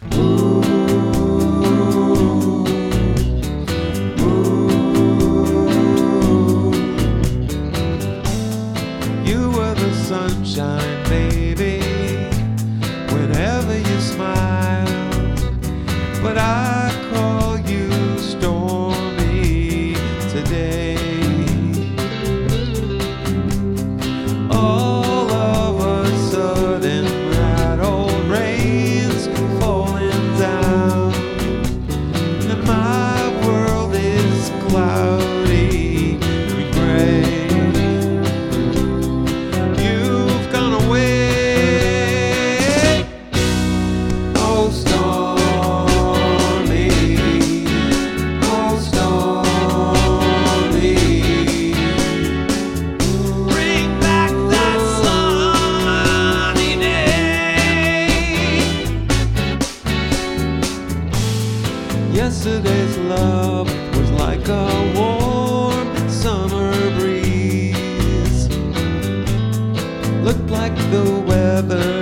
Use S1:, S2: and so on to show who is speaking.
S1: Ooh, ooh. You were the sunshine, baby, whenever you smiled. But I call you stormy today. All of a sudden, that old rain's falling down, and my world is cloudy and gray. You've gone away, oh stormy, oh stormy. Bring back that sunny day. Yesterday's love was like a warm summer breeze. Looked like the weather